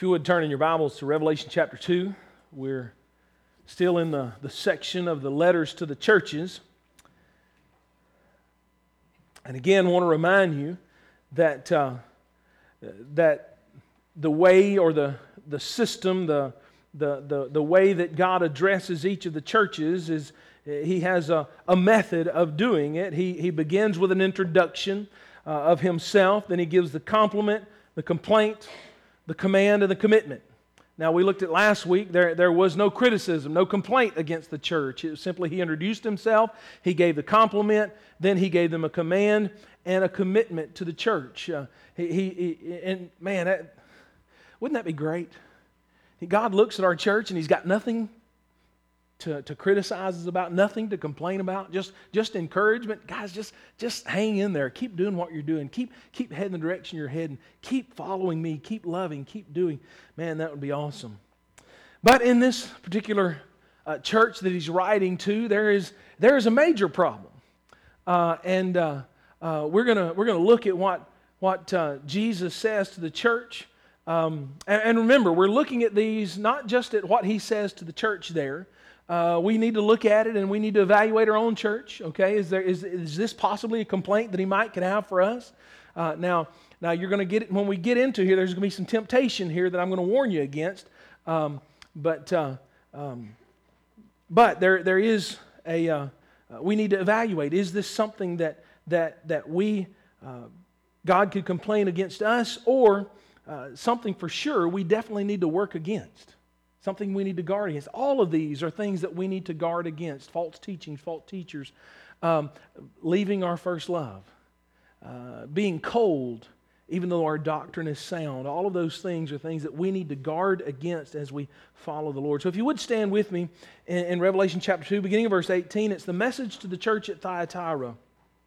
you would turn in your Bibles to Revelation chapter 2. We're still in the section of the letters to the churches. And again, I want to remind you that that the way or the system, the way that God addresses each of the churches is He has a method of doing it. He begins with an introduction of Himself, then He gives the compliment, the complaint, the command, and the commitment. Now, we looked at last week, there was no criticism, no complaint against the church. It was simply He introduced Himself, He gave the compliment, then He gave them a command and a commitment to the church. Wouldn't that be great? God looks at our church and He's got nothing to criticize us about, nothing to complain about, just encouragement. Guys, just hang in there. Keep doing what you're doing. Keep heading the direction you're heading. Keep following me. Keep loving. Keep doing. Man, that would be awesome. But in this particular church that he's writing to, there is a major problem, and we're gonna look at what Jesus says to the church. And remember, we're looking at these not just at what he says to the church there. We need to look at it and we need to evaluate our own church. Okay, is this possibly a complaint that he could have for us? Now you're going to get it when we get into here. There's going to be some temptation here that I'm going to warn you against. But there is we need to evaluate. Is this something that we God could complain against us, or something for sure we definitely need to work against? Something we need to guard against. All of these are things that we need to guard against. False teachings, false teachers, leaving our first love, being cold, even though our doctrine is sound. All of those things are things that we need to guard against as we follow the Lord. So if you would stand with me in Revelation chapter 2, beginning of verse 18, it's the message to the church at Thyatira.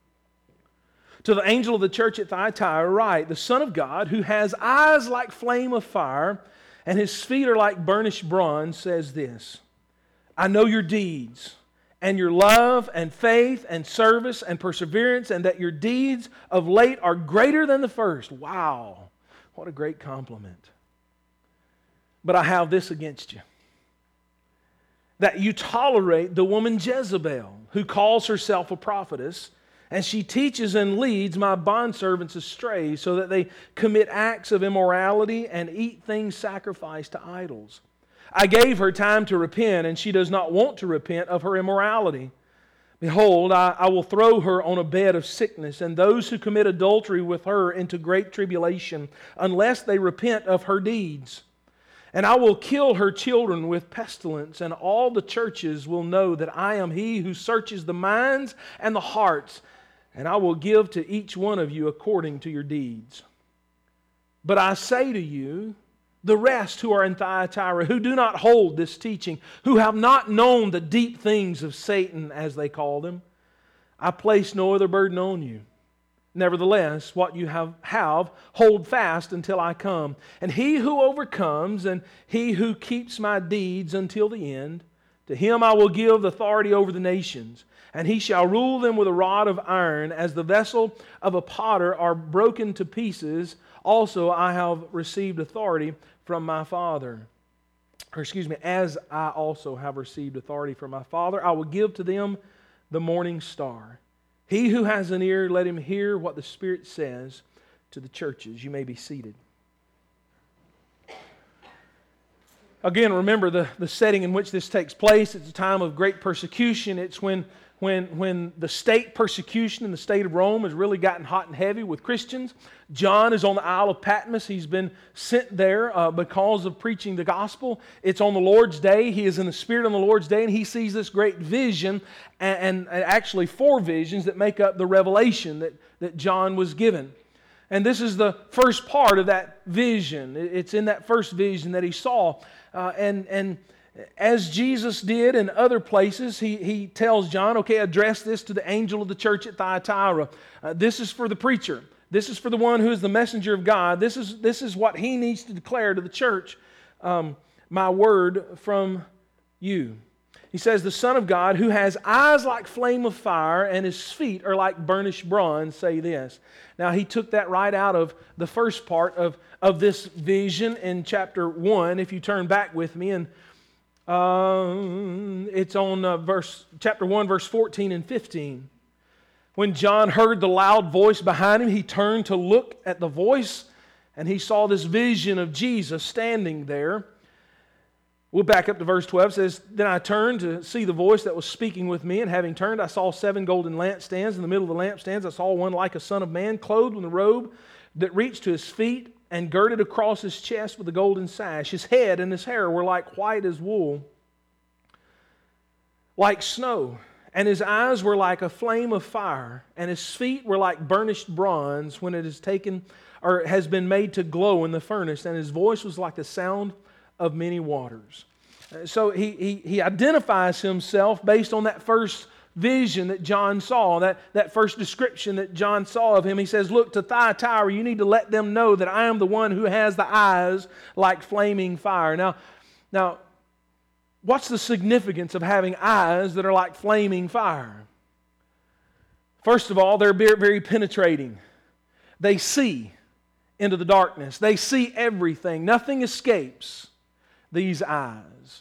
To the angel of the church at Thyatira write, the Son of God, who has eyes like flame of fire, and his feet are like burnished bronze, says this: I know your deeds, and your love, and faith, and service, and perseverance, and that your deeds of late are greater than the first. Wow, what a great compliment. But I have this against you, that you tolerate the woman Jezebel, who calls herself a prophetess, and she teaches and leads my bondservants astray, so that they commit acts of immorality and eat things sacrificed to idols. I gave her time to repent, and she does not want to repent of her immorality. Behold, I will throw her on a bed of sickness, and those who commit adultery with her into great tribulation, unless they repent of her deeds. And I will kill her children with pestilence, and all the churches will know that I am He who searches the minds and the hearts, and I will give to each one of you according to your deeds. But I say to you, the rest who are in Thyatira, who do not hold this teaching, who have not known the deep things of Satan, as they call them, I place no other burden on you. Nevertheless, what you have hold fast until I come. And he who overcomes, and he who keeps my deeds until the end, to him I will give authority over the nations. And he shall rule them with a rod of iron, as the vessel of a potter are broken to pieces. Also I have received authority from my Father. As I also have received authority from my Father, I will give to them the morning star. He who has an ear, let him hear what the Spirit says to the churches. You may be seated. Again, remember the setting in which this takes place. It's a time of great persecution. It's when the state persecution in the state of Rome has really gotten hot and heavy with Christians. John is on the Isle of Patmos. He's been sent there because of preaching the gospel. It's on the Lord's day. He is in the Spirit on the Lord's day, and he sees this great vision, and actually 4 visions that make up the revelation that John was given. And this is the first part of that vision. It's in that first vision that he saw. And as Jesus did in other places, he tells John, okay, address this to the angel of the church at Thyatira. This is for the preacher. This is for the one who is the messenger of God. This is what he needs to declare to the church. My word from you. He says, the Son of God, who has eyes like flame of fire and his feet are like burnished bronze, say this. Now, he took that right out of the first part of this vision in chapter 1. If you turn back with me, and it's on chapter 1, verse 14 and 15. When John heard the loud voice behind him, he turned to look at the voice, and he saw this vision of Jesus standing there. We'll back up to verse 12. It says, then I turned to see the voice that was speaking with me, and having turned, I saw 7 golden lampstands. In the middle of the lampstands, I saw one like a son of man, clothed with a robe that reached to his feet, and girded across his chest with a golden sash. His head and his hair were like white as wool, like snow. And his eyes were like a flame of fire, and his feet were like burnished bronze when it is taken or has been made to glow in the furnace, and his voice was like the sound of many waters. So he identifies himself based on that first vision that John saw, that first description that John saw of him. He says, look, to Thyatira, you need to let them know that I am the one who has the eyes like flaming fire. Now, what's the significance of having eyes that are like flaming fire? First of all, they're very, very penetrating. They see into the darkness. They see everything. Nothing escapes these eyes.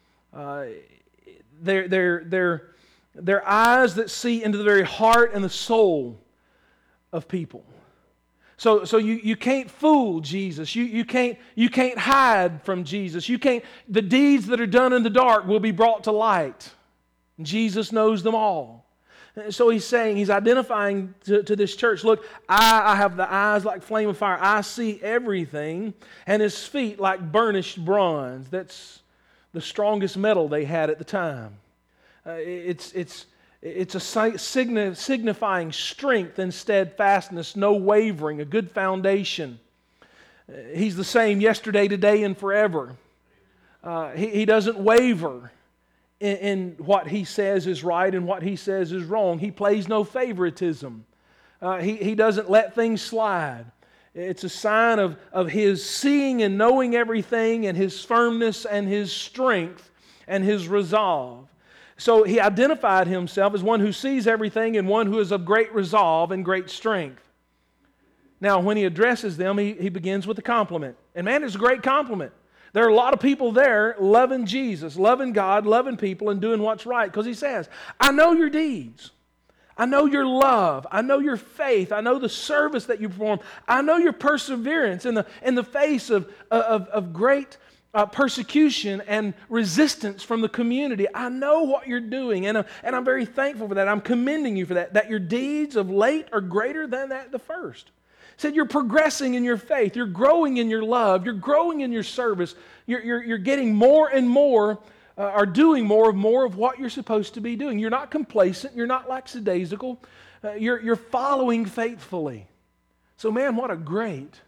They're eyes that see into the very heart and the soul of people. So you can't fool Jesus. You can't hide from Jesus. The deeds that are done in the dark will be brought to light. Jesus knows them all. So he's saying, he's identifying to this church, look, I have the eyes like flame of fire. I see everything. And his feet like burnished bronze. That's the strongest metal they had at the time. It's a signifying strength and steadfastness, no wavering, a good foundation. He's the same yesterday, today, and forever. He doesn't waver in what he says is right and what he says is wrong. He plays no favoritism. He doesn't let things slide. It's a sign of his seeing and knowing everything, and his firmness and his strength and his resolve. So he identified himself as one who sees everything and one who is of great resolve and great strength. Now, when he addresses them, he begins with a compliment. And man, it's a great compliment. There are a lot of people there loving Jesus, loving God, loving people, and doing what's right. Because he says, I know your deeds. I know your love. I know your faith. I know the service that you perform. I know your perseverance in the face of great persecution and resistance from the community. I know what you're doing, and I'm very thankful for that. I'm commending you for that your deeds of late are greater than the first. He said you're progressing in your faith, you're growing in your love, you're growing in your service, you're getting more and more, are doing more of what you're supposed to be doing. You're not complacent, you're not lackadaisical, you're following faithfully. So man, what a great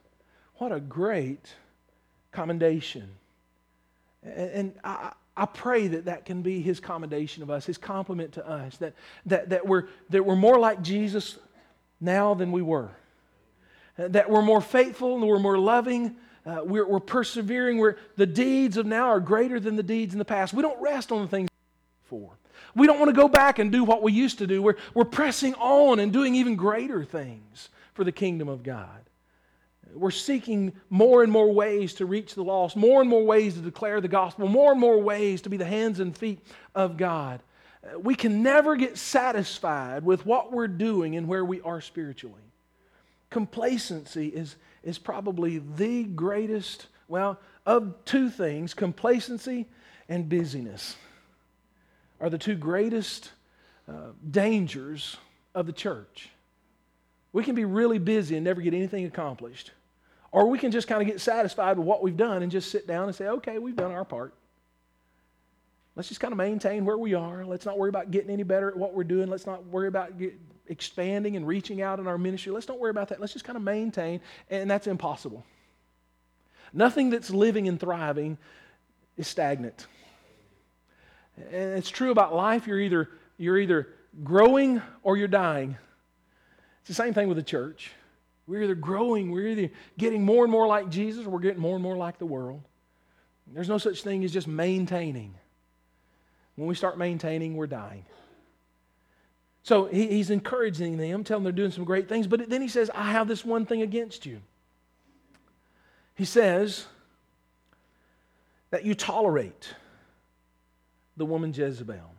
commendation. And I pray that can be his commendation of us, his compliment to us, that we're more like Jesus now than we were. That we're more faithful and we're more loving. We're persevering. The deeds of now are greater than the deeds in the past. We don't rest on the things before. We don't want to go back and do what we used to do. We're pressing on and doing even greater things for the kingdom of God. We're seeking more and more ways to reach the lost, more and more ways to declare the gospel, more and more ways to be the hands and feet of God. We can never get satisfied with what we're doing and where we are spiritually. Complacency is probably the greatest, of two things. Complacency and busyness are the two greatest dangers of the church. We can be really busy and never get anything accomplished. Or we can just kind of get satisfied with what we've done and just sit down and say, okay, we've done our part. Let's just kind of maintain where we are. Let's not worry about getting any better at what we're doing. Let's not worry about expanding and reaching out in our ministry. Let's don't worry about that. Let's just kind of maintain, and that's impossible. Nothing that's living and thriving is stagnant. And it's true about life. You're either growing or you're dying. It's the same thing with the church. We're either growing, we're either getting more and more like Jesus, or we're getting more and more like the world. There's no such thing as just maintaining. When we start maintaining, we're dying. So he's encouraging them, telling them they're doing some great things, but then he says, I have this one thing against you. He says that you tolerate the woman Jezebel.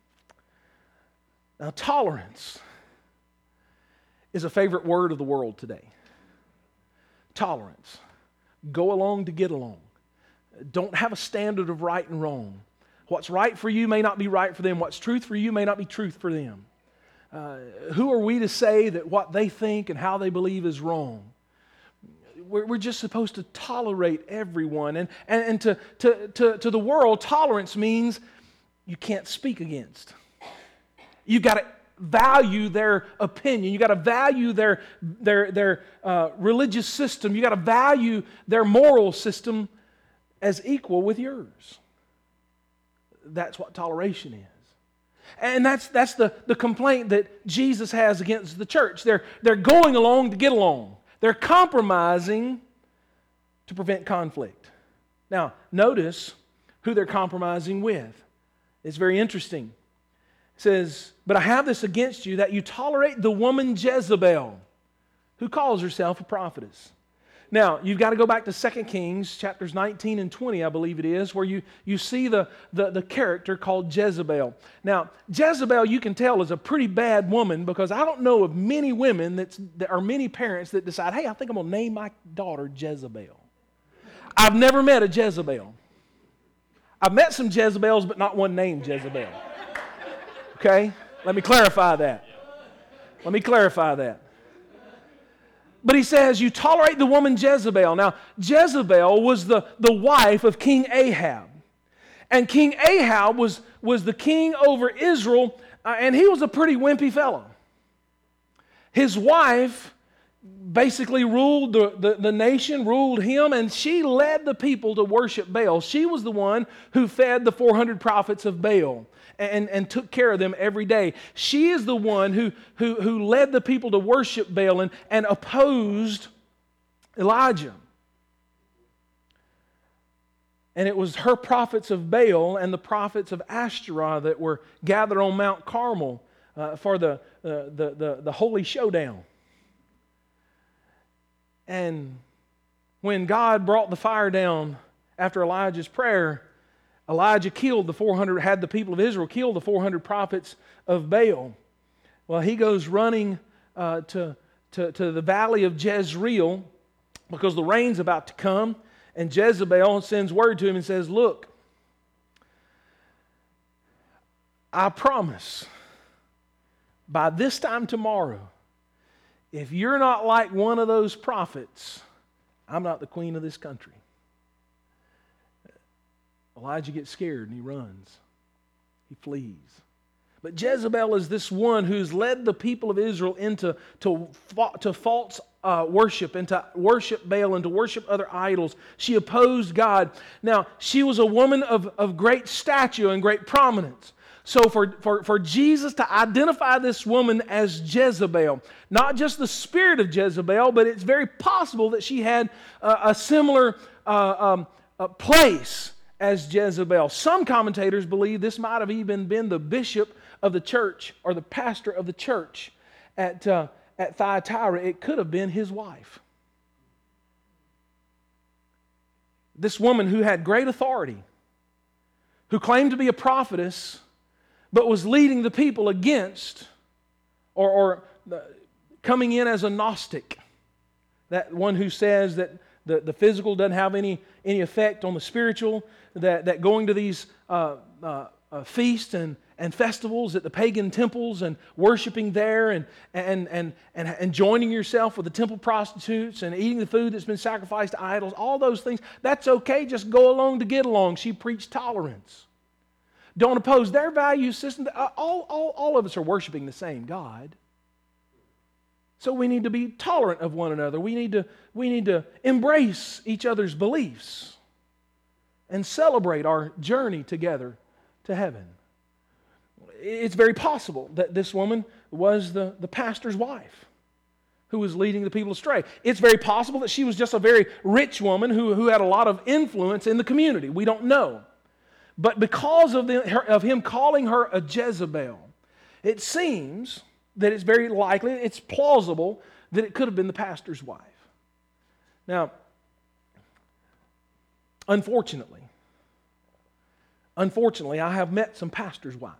Now, tolerance is a favorite word of the world today. Tolerance. Go along to get along. Don't have a standard of right and wrong. What's right for you may not be right for them. What's truth for you may not be truth for them. Who are we to say that what they think and how they believe is wrong? We're just supposed to tolerate everyone. And to the world, tolerance means you can't speak against. You've got to value their opinion. You've got to value their religious system. You've got to value their moral system as equal with yours. That's what toleration is. And that's the complaint that Jesus has against the church. They're going along to get along. They're compromising to prevent conflict. Now, notice who they're compromising with. It's very interesting. It says, but I have this against you, that you tolerate the woman Jezebel, who calls herself a prophetess. Now, you've got to go back to 2 Kings, chapters 19 and 20, I believe it is, where you see the character called Jezebel. Now, Jezebel, you can tell, is a pretty bad woman, because I don't know of many women that are many parents that decide, hey, I think I'm going to name my daughter Jezebel. I've never met a Jezebel. I've met some Jezebels, but not one named Jezebel. Okay? Let me clarify that. But he says, you tolerate the woman Jezebel. Now, Jezebel was the wife of King Ahab. And King Ahab was the king over Israel, and he was a pretty wimpy fellow. His wife basically ruled the nation, ruled him, and she led the people to worship Baal. She was the one who fed the 400 prophets of Baal and took care of them every day. She is the one who led the people to worship Baal and opposed Elijah. And it was her prophets of Baal and the prophets of Ashtoreth that were gathered on Mount Carmel for the holy showdown. And when God brought the fire down after Elijah's prayer, Elijah had the people of Israel kill the 400 prophets of Baal. Well, he goes running to the valley of Jezreel because the rain's about to come, and Jezebel sends word to him and says, look, I promise by this time tomorrow, if you're not like one of those prophets, I'm not the queen of this country. Elijah gets scared and he runs. He flees. But Jezebel is this one who's led the people of Israel into false worship, and to worship Baal and to worship other idols. She opposed God. Now, she was a woman of great stature and great prominence. So for Jesus to identify this woman as Jezebel, not just the spirit of Jezebel, but it's very possible that she had a similar place as Jezebel. Some commentators believe this might have even been the bishop of the church or the pastor of the church at Thyatira. It could have been his wife. This woman who had great authority, who claimed to be a prophetess, but was leading the people against or coming in as a Gnostic. That one who says that the physical doesn't have any effect on the spiritual, that going to these feasts and festivals at the pagan temples and worshiping there and joining yourself with the temple prostitutes and eating the food that's been sacrificed to idols, all those things, that's okay, just go along to get along. She preached tolerance. Don't oppose their value system. All of us are worshiping the same God. So we need to be tolerant of one another. We need to embrace each other's beliefs and celebrate our journey together to heaven. It's very possible that this woman was the pastor's wife who was leading the people astray. It's very possible that she was just a very rich woman who had a lot of influence in the community. We don't know. But because of him calling her a Jezebel, it seems that it's very likely, it's plausible, that it could have been the pastor's wife. Now, unfortunately, I have met some pastors' wives.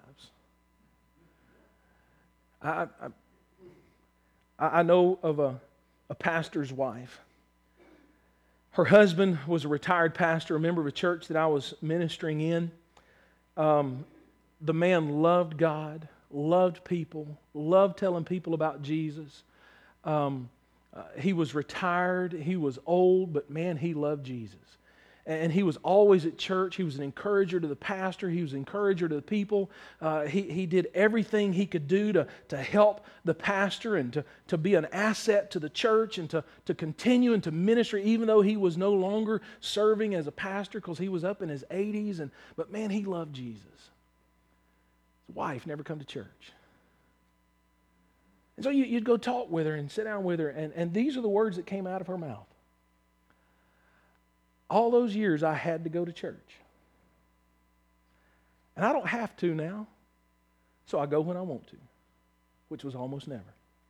I know of a pastor's wife. Her husband was a retired pastor, a member of a church that I was ministering in. The man loved God, loved people, loved telling people about Jesus. He was retired, he was old, but man, he loved Jesus. And he was always at church. He was an encourager to the pastor. He was an encourager to the people. He did everything he could do to help the pastor and to be an asset to the church and to continue and to ministry, even though he was no longer serving as a pastor because he was up in his 80s. But man, he loved Jesus. His wife never come to church. And so you'd go talk with her and sit down with her, and these are the words that came out of her mouth. All those years I had to go to church. And I don't have to now, so I go when I want to, which was almost never.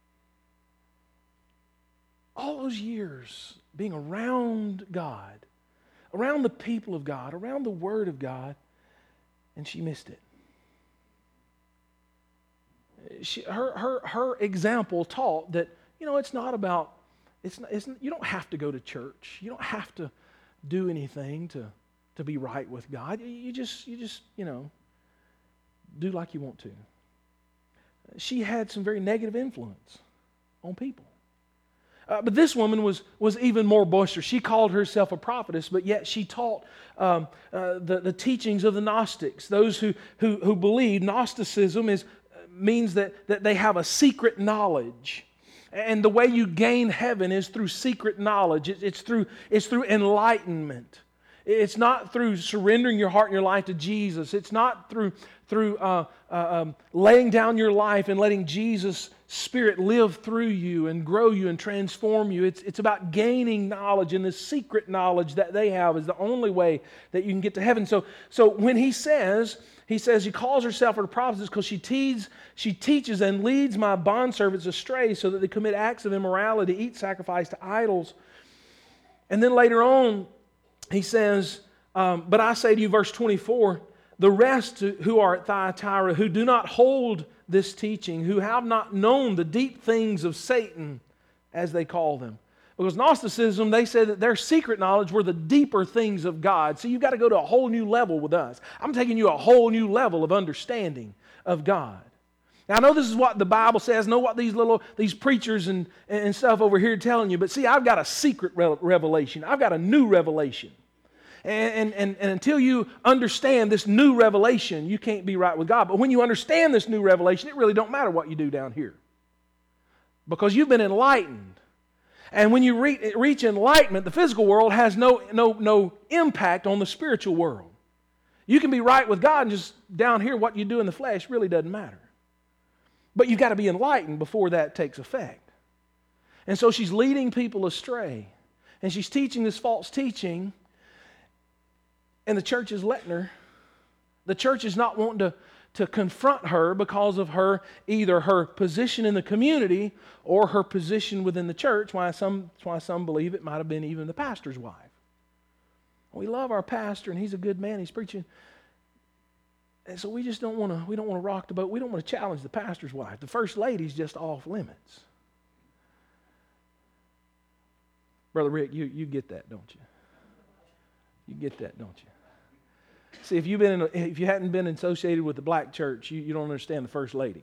All those years being around God, around the people of God, around the Word of God, and she missed it. Her example taught that, it's not about, you don't have to go to church. You don't have to do anything to be right with God. You just do like you want to. She had some very negative influence on people. But this woman was even more boisterous. She called herself a prophetess, but yet she taught the teachings of the Gnostics. Those who believe Gnosticism means that they have a secret knowledge. And the way you gain heaven is through secret knowledge. It's through enlightenment. It's not through surrendering your heart and your life to Jesus. It's not through laying down your life and letting Jesus' Spirit live through you and grow you and transform you. It's about gaining knowledge, and this secret knowledge that they have is the only way that you can get to heaven. So when he says he calls herself a prophetess because she teaches and leads my bondservants astray so that they commit acts of immorality, eat sacrifice to idols. And then later on, he says, but I say to you, verse 24, the rest who are at Thyatira, who do not hold this teaching, who have not known the deep things of Satan, as they call them. Because Gnosticism, they said that their secret knowledge were the deeper things of God. So you've got to go to a whole new level with us. I'm taking you a whole new level of understanding of God. Now, I know this is what the Bible says. I know what these preachers and stuff over here are telling you. But see, I've got a secret revelation. I've got a new revelation. And until you understand this new revelation, you can't be right with God. But when you understand this new revelation, it really don't matter what you do down here. Because you've been enlightened. And when you reach enlightenment, the physical world has no impact on the spiritual world. You can be right with God and just down here what you do in the flesh really doesn't matter. But you've got to be enlightened before that takes effect. And so she's leading people astray. And she's teaching this false teaching. And the church is letting her. The church is not wanting to confront her because of either her position in the community or her position within the church. Why some believe it might have been even the pastor's wife. We love our pastor and he's a good man. He's preaching. And so we just don't want to rock the boat. We don't want to challenge the pastor's wife. The first lady's just off limits. Brother Rick, you get that, don't you? You get that, don't you? See, if you hadn't been associated with the black church, you don't understand the first lady.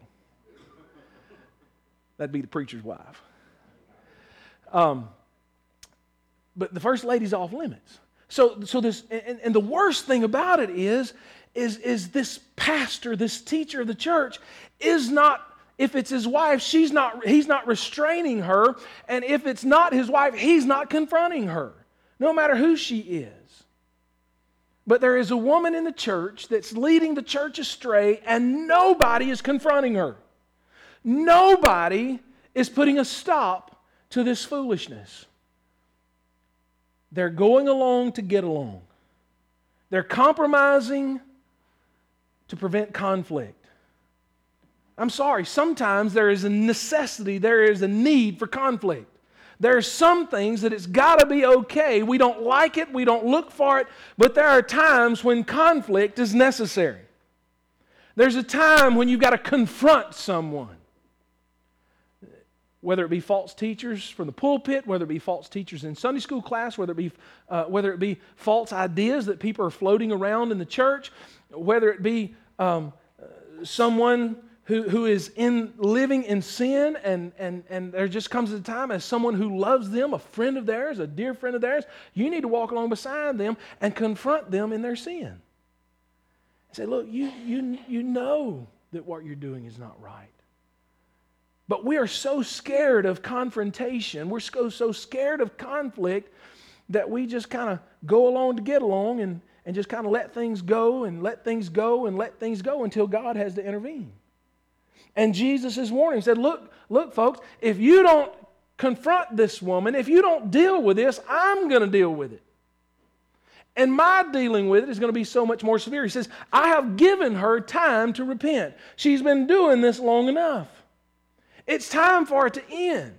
That'd be the preacher's wife. But the first lady's off limits. So this, and the worst thing about it is this pastor, this teacher of the church, is not. If it's his wife, he's not restraining her, and if it's not his wife, he's not confronting her, no matter who she is. But there is a woman in the church that's leading the church astray, and nobody is confronting her. Nobody is putting a stop to this foolishness. They're going along to get along. They're compromising to prevent conflict. I'm sorry, sometimes there is a necessity, there is a need for conflict. There are some things that it's got to be okay. We don't like it, we don't look for it, but there are times when conflict is necessary. There's a time when you've got to confront someone. Whether it be false teachers from the pulpit, whether it be false teachers in Sunday school class, whether it be false ideas that people are floating around in the church, whether it be someone who is living in sin, and there just comes a time as someone who loves them, a friend of theirs, a dear friend of theirs, you need to walk along beside them and confront them in their sin. And say, look, you know that what you're doing is not right. But we are so scared of confrontation, we're so scared of conflict that we just kind of go along to get along and just kind of let things go and let things go and let things go until God has to intervene. And Jesus is warning, he said, look folks, if you don't confront this woman, if you don't deal with this, I'm going to deal with it. And my dealing with it is going to be so much more severe. He says, I have given her time to repent. She's been doing this long enough. It's time for it to end.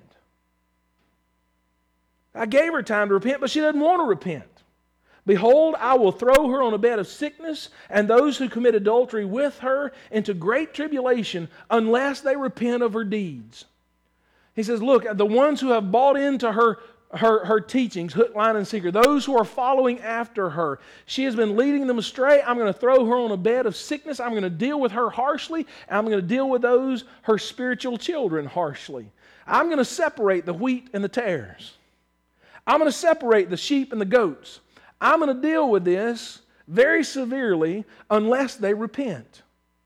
I gave her time to repent, but she doesn't want to repent. Behold, I will throw her on a bed of sickness, and those who commit adultery with her into great tribulation, unless they repent of her deeds. He says, look, the ones who have bought into her teachings, hook, line, and sinker, those who are following after her, she has been leading them astray. I'm going to throw her on a bed of sickness. I'm going to deal with her harshly, and I'm going to deal with those, her spiritual children, harshly. I'm going to separate the wheat and the tares. I'm going to separate the sheep and the goats. I'm going to deal with this very severely unless they repent.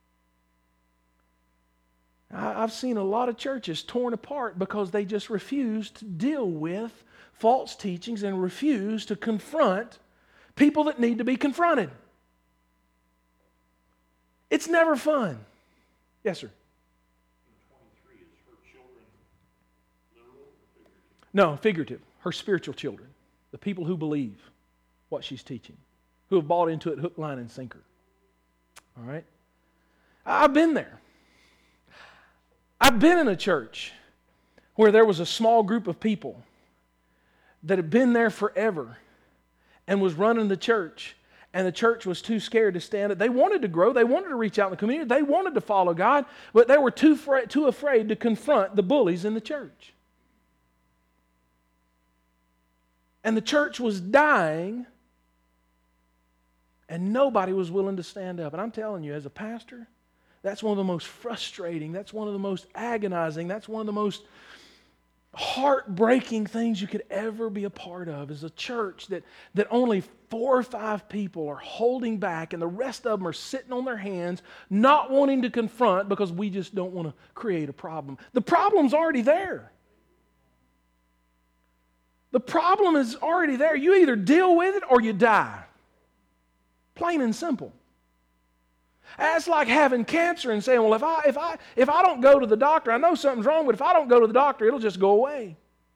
I've seen a lot of churches torn apart because they just refuse to deal with false teachings and refuse to confront people that need to be confronted. It's never fun. Yes, sir. 23, is her children literal or figurative? No, figurative. Her spiritual children. The people who believe what she's teaching. Who have bought into it hook, line, and sinker. All right? I've been there. I've been in a church where there was a small group of people that had been there forever and was running the church, and the church was too scared to stand it. They wanted to grow. They wanted to reach out in the community. They wanted to follow God, but they were too afraid to confront the bullies in the church. And the church was dying, and nobody was willing to stand up. And I'm telling you, as a pastor, that's one of the most frustrating, that's one of the most agonizing, that's one of the most heartbreaking things you could ever be a part of, is a church that only 4 or 5 people are holding back and the rest of them are sitting on their hands, not wanting to confront because we just don't want to create a problem. The problem's already there. The problem is already there. You either deal with it or you die. Plain and simple. That's like having cancer and saying, well, if I don't go to the doctor, I know something's wrong, but if I don't go to the doctor, it'll just go away.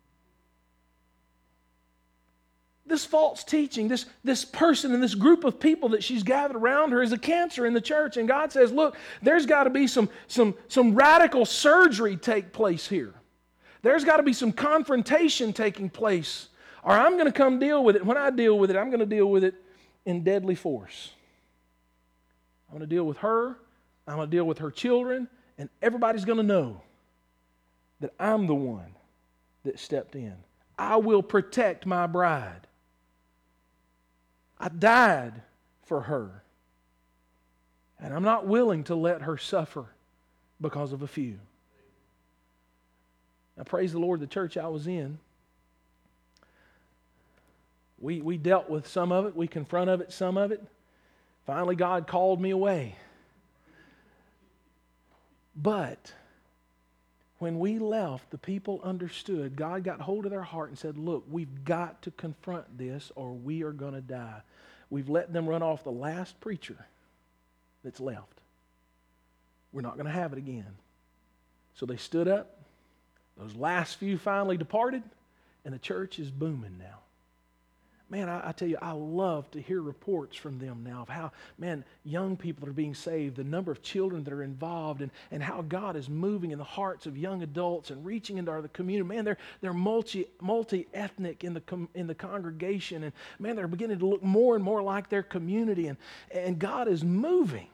This false teaching, this person and this group of people that she's gathered around her is a cancer in the church. And God says, look, there's got to be some radical surgery take place here. There's got to be some confrontation taking place, or I'm going to come deal with it. When I deal with it, I'm going to deal with it in deadly force. I'm going to deal with her, I'm going to deal with her children, and everybody's going to know that I'm the one that stepped in. I will protect my bride. I died for her, and I'm not willing to let her suffer because of a few. Now, praise the Lord, the church I was in, we dealt with some of it, we confronted some of it. Finally, God called me away. But when we left, the people understood. God got hold of their heart and said, look, we've got to confront this or we are going to die. We've let them run off the last preacher that's left. We're not going to have it again. So they stood up. Those last few finally departed, and the church is booming now. Man, I tell you, I love to hear reports from them now of how, man, young people are being saved, the number of children that are involved, and how God is moving in the hearts of young adults and reaching into the community. Man, they're multi-ethnic in the congregation, and man, they're beginning to look more and more like their community, and God is moving.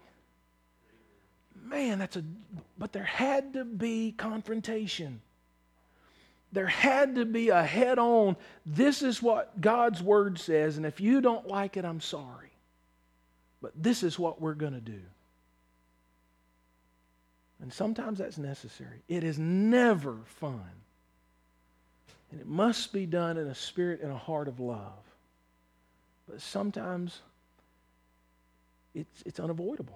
Man, but there had to be confrontation. There had to be a head-on, this is what God's Word says, and if you don't like it, I'm sorry. But this is what we're going to do. And sometimes that's necessary. It is never fun. And it must be done in a spirit and a heart of love. But sometimes it's unavoidable.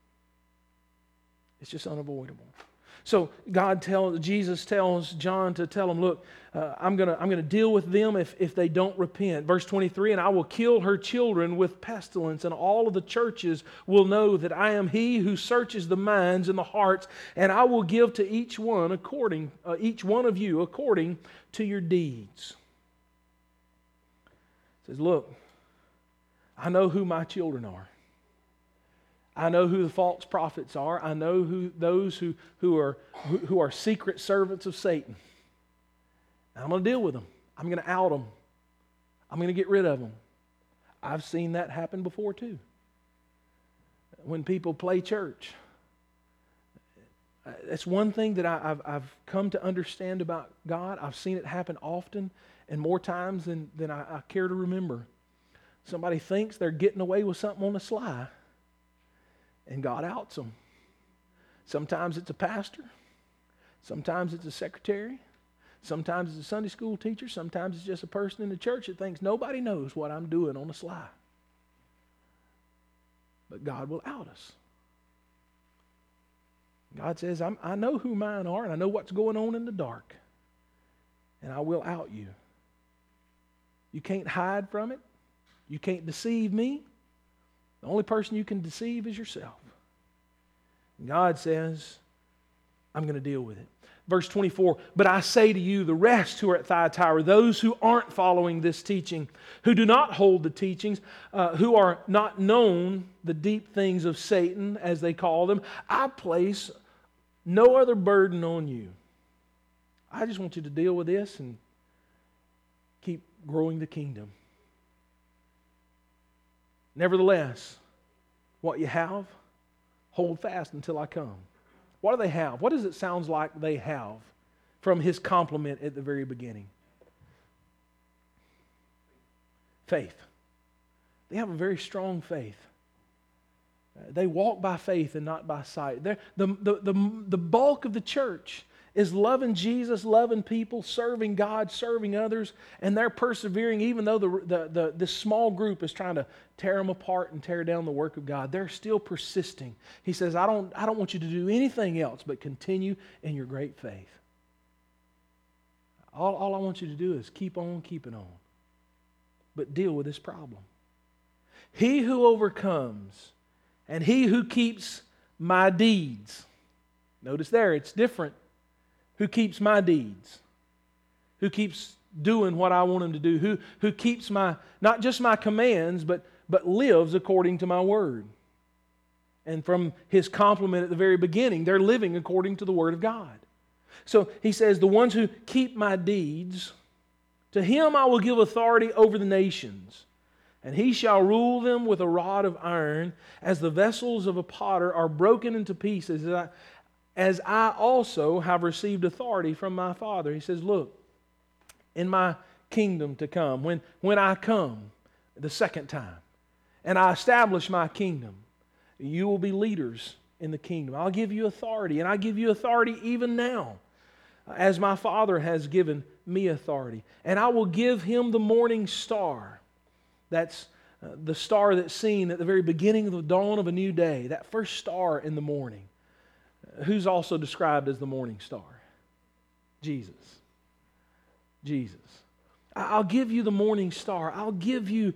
It's just unavoidable. So Jesus tells John to tell him, look, I'm gonna deal with them if they don't repent. Verse 23, and I will kill her children with pestilence, and all of the churches will know that I am He who searches the minds and the hearts, and I will give to each one of you according to your deeds. He says, look, I know who my children are. I know who the false prophets are. I know those who are secret servants of Satan. And I'm going to deal with them. I'm going to out them. I'm going to get rid of them. I've seen that happen before too. When people play church. That's one thing that I've come to understand about God. I've seen it happen often and more times than I care to remember. Somebody thinks they're getting away with something on the sly. And God outs them. Sometimes it's a pastor. Sometimes it's a secretary. Sometimes it's a Sunday school teacher. Sometimes it's just a person in the church that thinks nobody knows what I'm doing on the sly. But God will out us. God says, I know who mine are, and I know what's going on in the dark. And I will out you. You can't hide from it. You can't deceive me. The only person you can deceive is yourself. God says, I'm going to deal with it. Verse 24, but I say to you, the rest who are at Thyatira, those who aren't following this teaching, who do not hold the teachings, who are not known the deep things of Satan, as they call them, I place no other burden on you. I just want you to deal with this and keep growing the kingdom. Nevertheless, what you have, hold fast until I come. What do they have? What does it sound like they have from his compliment at the very beginning? Faith. They have a very strong faith. They walk by faith and not by sight. The bulk of the church is loving Jesus, loving people, serving God, serving others, and they're persevering even though this small group is trying to tear them apart and tear down the work of God. They're still persisting. He says, I don't want you to do anything else but continue in your great faith. All I want you to do is keep on keeping on. But deal with this problem. He who overcomes and he who keeps my deeds. Notice there, it's different. Who keeps my deeds? Who keeps doing what I want him to do? Who keeps not just my commands, but lives according to my word? And from his compliment at the very beginning, they're living according to the word of God. So he says, the ones who keep my deeds, to him I will give authority over the nations, and he shall rule them with a rod of iron, as the vessels of a potter are broken into pieces, as I also have received authority from my Father. He says, look, in my kingdom to come, when I come the second time, and I establish my kingdom, you will be leaders in the kingdom. I'll give you authority, and I give you authority even now, as my Father has given me authority. And I will give him the morning star. That's the star that's seen at the very beginning of the dawn of a new day, that first star in the morning. Who's also described as the morning star? Jesus. Jesus. I'll give you the morning star. I'll give you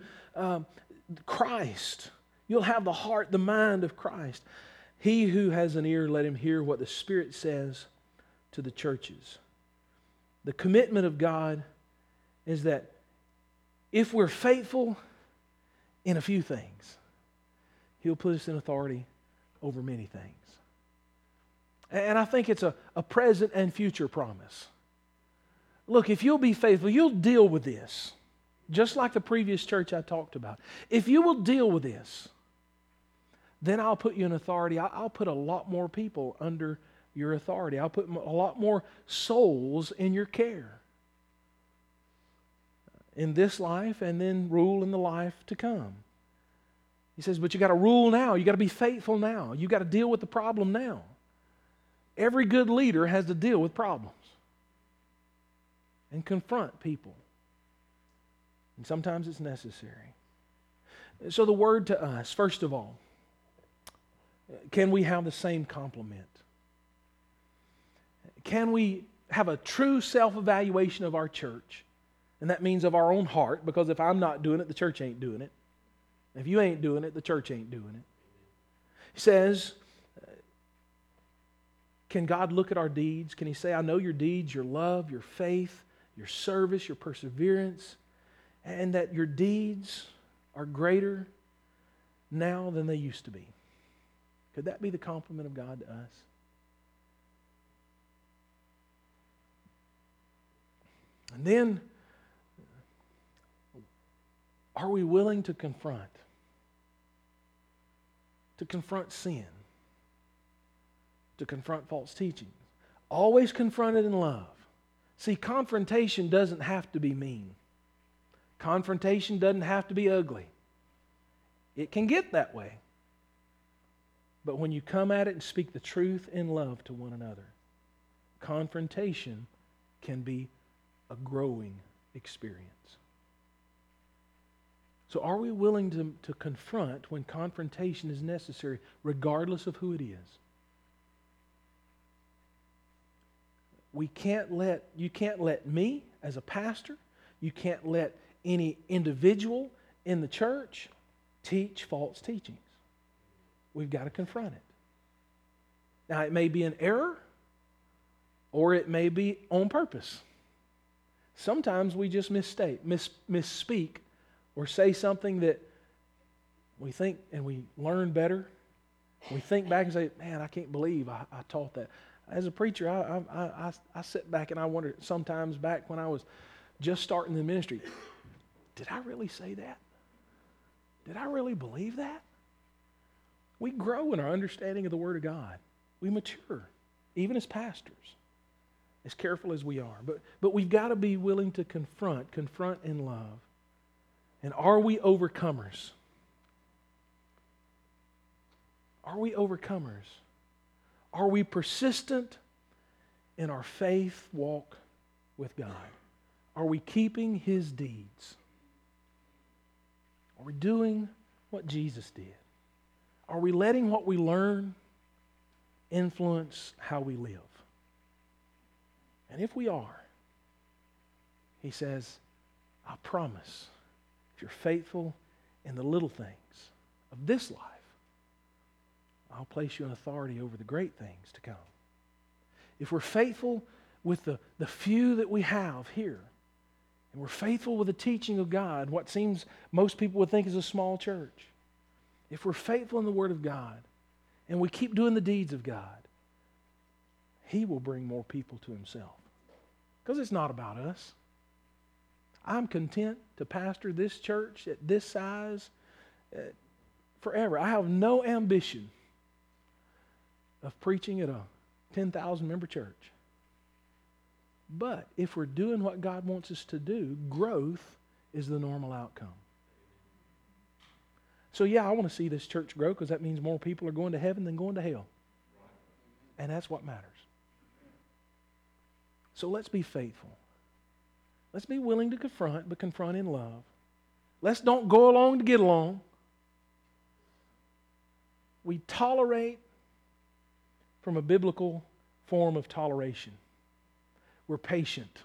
Christ. You'll have the heart, the mind of Christ. He who has an ear, let him hear what the Spirit says to the churches. The commitment of God is that if we're faithful in a few things, He'll put us in authority over many things. And I think it's a present and future promise. Look, if you'll be faithful, you'll deal with this. Just like the previous church I talked about. If you will deal with this, then I'll put you in authority. I'll put a lot more people under your authority. I'll put a lot more souls in your care. In this life, and then rule in the life to come. He says, but you got to rule now. You got to be faithful now. You got to deal with the problem now. Every good leader has to deal with problems and confront people. And sometimes it's necessary. So the word to us, first of all, can we have the same complement? Can we have a true self-evaluation of our church? And that means of our own heart, because if I'm not doing it, the church ain't doing it. If you ain't doing it, the church ain't doing it. He says, can God look at our deeds? Can He say, I know your deeds, your love, your faith, your service, your perseverance, and that your deeds are greater now than they used to be? Could that be the compliment of God to us? And then, are we willing to confront? To confront sin? To confront false teachings? Always confront it in love. See, confrontation doesn't have to be mean. Confrontation doesn't have to be ugly. It can get that way. But when you come at it and speak the truth in love to one another, confrontation can be a growing experience. So are we willing to confront when confrontation is necessary, regardless of who it is? You can't let me, as a pastor, you can't let any individual in the church teach false teachings. We've got to confront it. Now, it may be an error, or it may be on purpose. Sometimes we just misspeak, or say something that we think and we learn better. We think back and say, man, I can't believe I taught that. As a preacher, I sit back and I wonder sometimes back when I was just starting the ministry, did I really say that? Did I really believe that? We grow in our understanding of the Word of God. We mature, even as pastors, as careful as we are. But we've got to be willing to confront in love. And are we overcomers? Are we overcomers? Are we persistent in our faith walk with God? Are we keeping His deeds? Are we doing what Jesus did? Are we letting what we learn influence how we live? And if we are, He says, I promise, if you're faithful in the little things of this life, I'll place you in authority over the great things to come. If we're faithful with the few that we have here, and we're faithful with the teaching of God, what seems most people would think is a small church, if we're faithful in the Word of God, and we keep doing the deeds of God, He will bring more people to Himself. Because it's not about us. I'm content to pastor this church at this size forever. I have no ambition of preaching at a 10,000 member church. But if we're doing what God wants us to do, growth is the normal outcome. So yeah, I want to see this church grow because that means more people are going to heaven than going to hell. And that's what matters. So let's be faithful. Let's be willing to confront, but confront in love. Let's don't go along to get along. We tolerate from a biblical form of toleration. We're patient.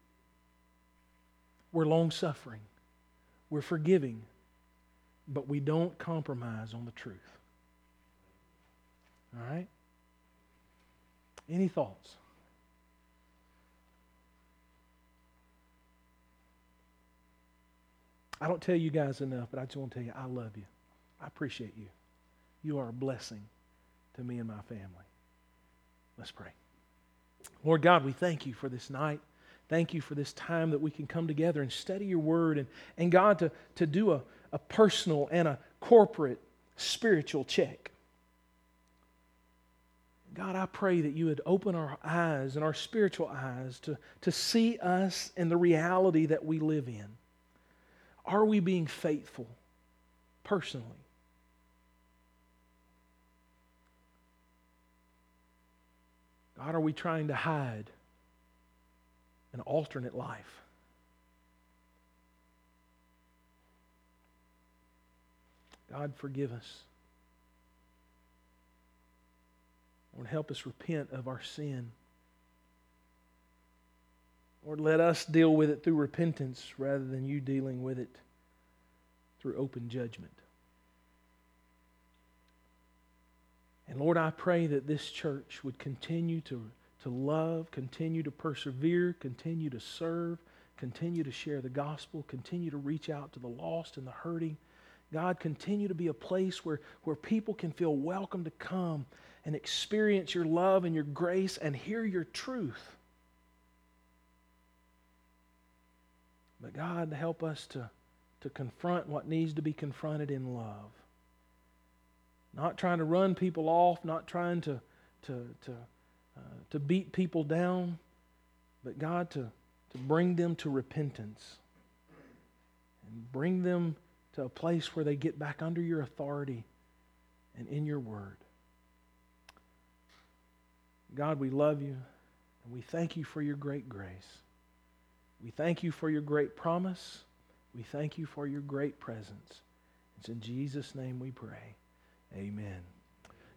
We're long-suffering. We're forgiving. But we don't compromise on the truth. All right? Any thoughts? I don't tell you guys enough, but I just want to tell you, I love you. I appreciate you. You are a blessing to me and my family. Let's pray. Lord God, we thank you for this night. Thank you for this time that we can come together and study your word, and God, to do a personal and a corporate spiritual check. God, I pray that you would open our eyes and our spiritual eyes to see us in the reality that we live in. Are we being faithful personally? God, are we trying to hide an alternate life? God, forgive us. Lord, help us repent of our sin. Lord, let us deal with it through repentance rather than you dealing with it through open judgment. And Lord, I pray that this church would continue to love, continue to persevere, continue to serve, continue to share the gospel, continue to reach out to the lost and the hurting. God, continue to be a place where people can feel welcome to come and experience your love and your grace and hear your truth. But God, help us to confront what needs to be confronted in love. Not trying to run people off, not trying to beat people down, but God, to bring them to repentance and bring them to a place where they get back under your authority and in your word. God, we love you, and we thank you for your great grace. We thank you for your great promise. We thank you for your great presence. It's in Jesus' name we pray. Amen.